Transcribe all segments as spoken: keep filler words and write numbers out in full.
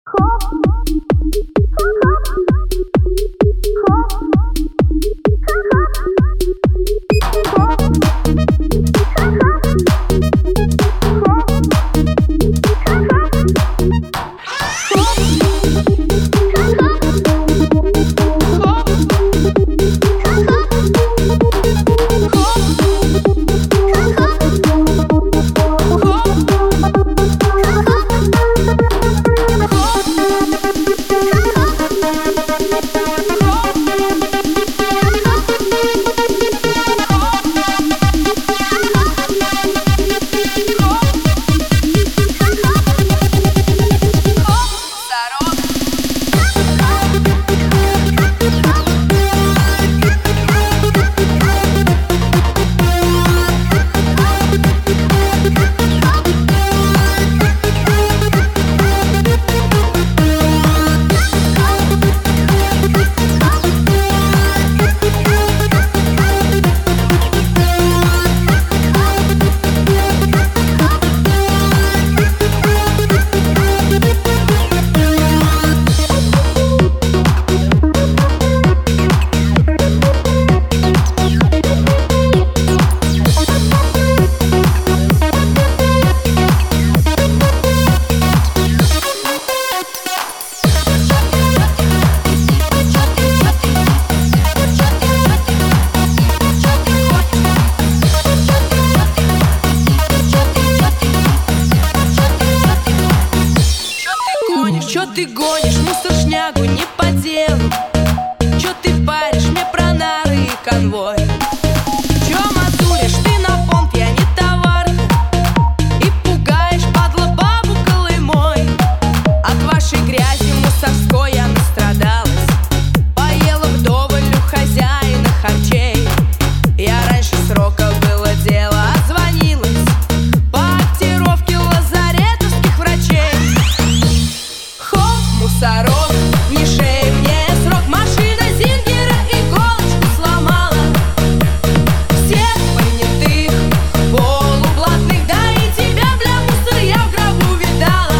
Чё ты гонишь, мусор, шнягу не по делу? Чё ты паришь мне про нары и конвой? Чё мазуришь ты на понт, я не товар? И пугаешь, падла, бабу Колымой. От вашей грязи мусорской я настрадалась. Поела вдоволь у хозяина харчей. Я раньше срока было дело, отзвонилась по актировке лазаретовских врачей. Мусорок, не шей мне срок, машина Зингера иголочку сломала. Всех понятых, полублатных, да и тебя, бля, мусор, я в гробу видала.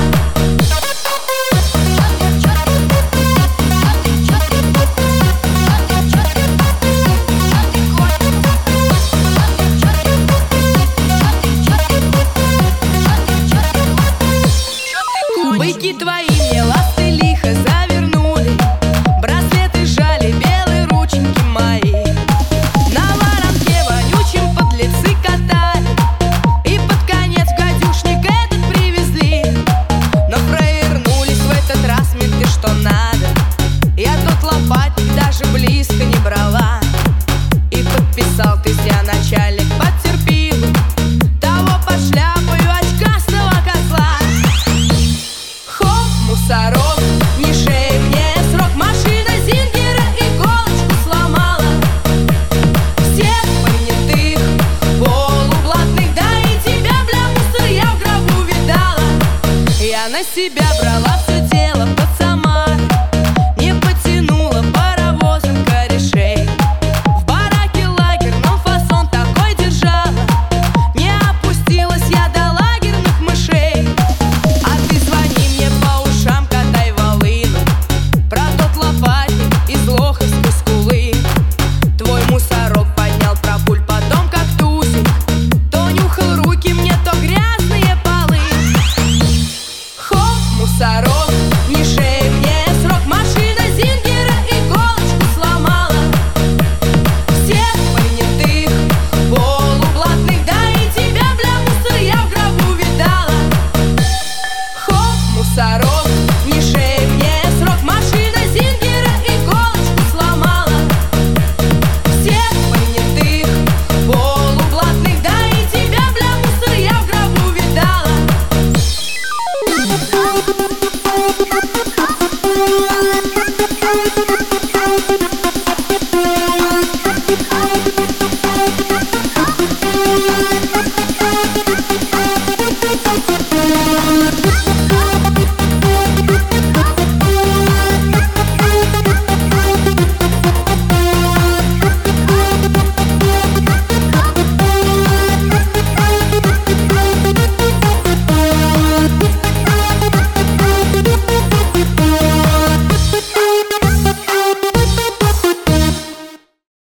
Быки твои мне ласты лихо завернули, браслеты жали, белые рученьки мои. На воронке вонючим подлецы катали, и под конец гадюшник этот привезли. Но провернулись в этот раз менты что надо. Я тот лопатник даже близко не брала. И подписал ты себя, начальник, потерпил того под шляпою очкастого козла. Мусорок, не шей мне срок, машина Зингера иголочку сломала. Всех понятых, полублатных, да и тебя, бля, мусор, я в гробу видала. Я на себя брала все дело под Самар, не потянула паровозом корешей. В бараке лагерном фасон такой держала, не опустилась я до лагерных мышей. А ты звони мне по ушам, катай волыну про тот лопатник из Лоховской скулы. Твой мусорок поднял про пуль, потом как тузик то нюхал руки мне, то грязные полы. Хоп, мусорок, не шей мне срок, машина Зингера иголочку сломала. Всех понятых, полублатных, да и тебя, бля, мусор, я в гробу видала. Хоп, мусорок, не шей мне